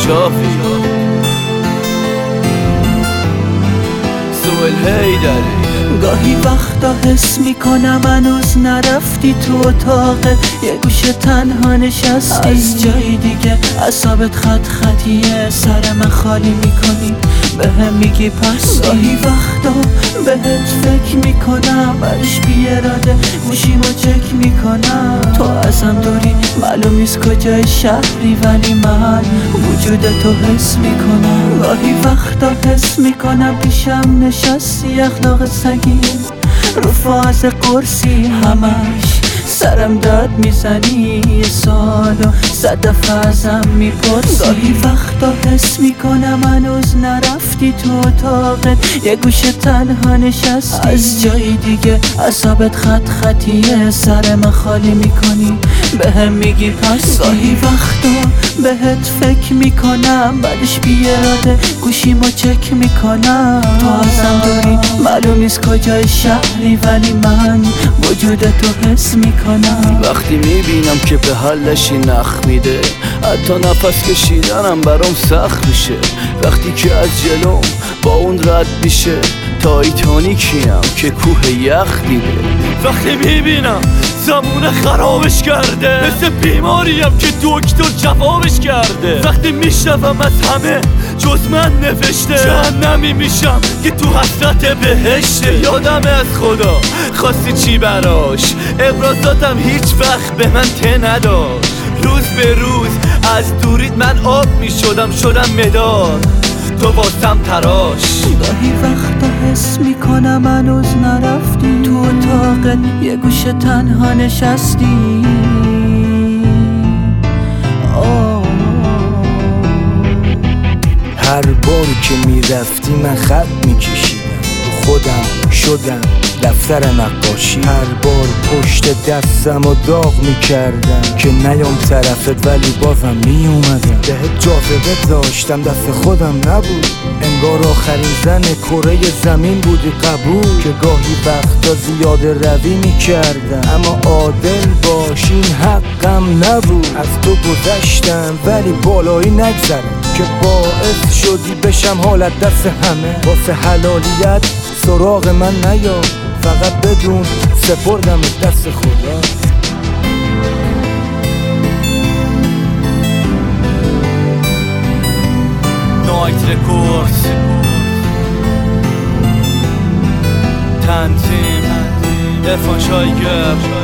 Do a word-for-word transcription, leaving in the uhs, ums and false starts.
شافی سوال هیدری. گاهی وقتا حس میکنم هنوز نرفتی تو اتاقت، یه گوشه تنها نشستی از جای دیگه، اعصابت خط خطیه، سر من خالی میکنی به هم میگی پس. گاهی وقتا بهت فکر میکنم برش بی اراده گوشیمو چک میکنم، تو ازم دوری معلوم نیست کجای شهری ولی من وجود تو حس میکنم. گاهی وقتا حس میکنم پیشم نشستی اخلاق سگی رو فاز قرصی، همش سرم داد میزنی یه سالو صد دفعه ازم میپرسی. گاهی وقتا حس میکنم هنوز نرفتی تو اتاقت، یه گوشه تنها نشستی از جای دیگه، اعصابت خط خطیه، سر من خالی میکنی به هم میگی پس. گاهی وقتا بهت فکر میکنم بعدش بی اراده گوشیمو چک میکنم، تو ازم دوری معلوم نیست کجای شهری ولی من وجود تو حس میکنم. وقتی میبینم که به حلشی نخ میده، حتی نفس کشیدنم برام سخت میشه. وقتی که از جلوم با اون رد میشه، تایتانیکیم که کوه یخ دیده. وقتی میبینم زمونه خرابش کرده، مثل بیماریم که دکتر جوابش کرده. وقتی میشنوم از همه جز من نوشته، جهنمی میشم که تو حسرت بهشته. یادم از خدا خواستی چی براش، ابرازاتم هیچ وقت به من ته نداشت. روز به روز از دوریت من آب میشدم، شدم مداد تو واسم تراش. گاهی وقتا حس میکنم هنوز نرفتی تو اتاقت، یه گوشه تنها نشستی. هر بار که میرفتی من خط میکشیدم، رو خودم شدم دفتر نقاشی. هر بار پشت دستم و داغ میکردم که نیام طرفت ولی بازم میومدم. بهت جاذبه داشتم دست خودم نبود، انگار آخرین زن کره زمین بودی قبول. که گاهی وقتا زیاده روی میکردم اما عادل باش این حقم نبود. از تو گذشتم ولی بالایی نگذرم که باعث شدی بشم حالت دست همه. واسه حلالیت سراغ من نیا، فقط بدون سپردم دست خدا. نایت رکوردز تنظیم عرفان شایگر.